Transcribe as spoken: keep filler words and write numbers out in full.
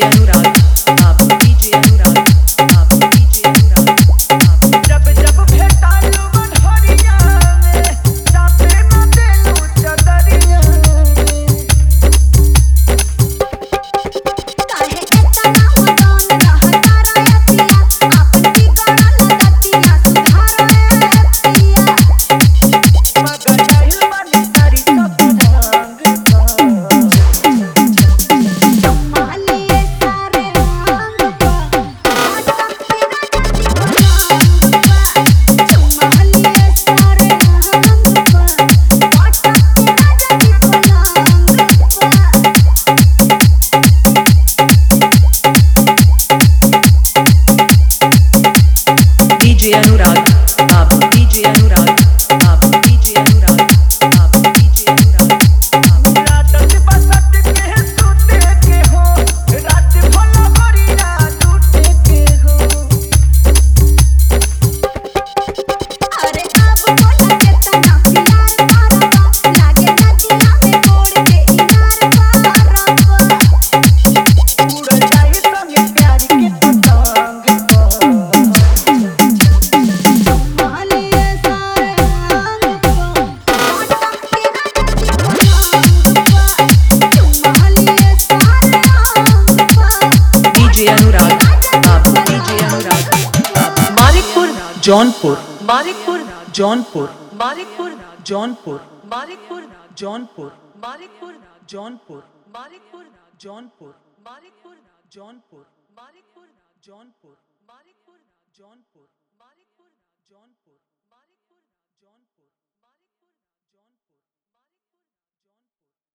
अनुराग बाबू डीजे अनुराग बाबू डीजे अनुराग बाबू जब जब भेटालू बनहरिया में साथे न देलू चदरिया में काहे इतना उदान रहता रतिया आपन बिगड़ल गतिया सुधार पिया मगर जाहिल बानी सारी सब रंग का मालिए सारे रंग पा आटम तेरा जति पलंग पा मालिए सारे रंग पा आटम तेरा जति पलंग पा डीजे अनुराग बाबू डीजे अनुराग बाबू डीजे अनुराग बाबू डीजे अनुराग बाबू रात बसत के सूते के हो रात भला भरिया लूटे के हो अरे अब बोला कितना प्यार करबा लागे नदिया में गोड़ के इनार पारबा उड़ जाई संग प्यार के पतंग को मालिए सारे रंग पा आटम तेरा जति पलंग पा मालिए सारे रंग पा डीजे अनुराग बाबू डीजे अनुराग बाबू मालिकपुर जौनपुर मालिकपुर जौनपुर मालिकपुर जौनपुर मालिकपुर जौनपुर मालिकपुर जौनपुर मालिकपुर जौनपुर मालिकपुर जौनपुर मालिकपुर जौनपुर मालिकपुर जौनपुर मालिकपुर जौनपुर